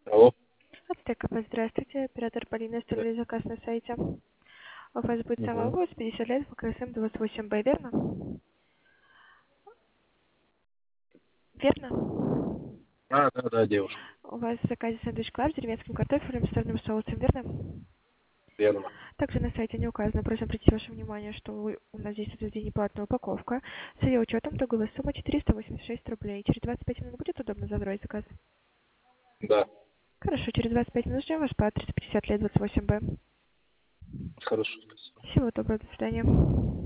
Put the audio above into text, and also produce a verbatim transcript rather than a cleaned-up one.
Алло. Аптека, здравствуйте. Оператор Полина, Да. оставили заказ на сайте. У вас будет Угу. самовоз пятьдесят лет по КСМ двадцать восемь Б, верно? Верно? А, да, да, девушка. У вас в заказе сэндвич клаб с деревенским картофелем с сырным соусом, верно? Верно. Также на сайте не указано, просим обратить ваше внимание, что вы- у нас здесь утверждение платная упаковка. С ее учетом итоговая сумма четыреста восемьдесят шесть рублей. Через двадцать пять минут будет удобно забрать заказ? Да. Хорошо, через двадцать пять минут ждем вас по адресу пятьдесят лет двадцать восемь Б. Хорошо, спасибо. Всего доброго, до свидания.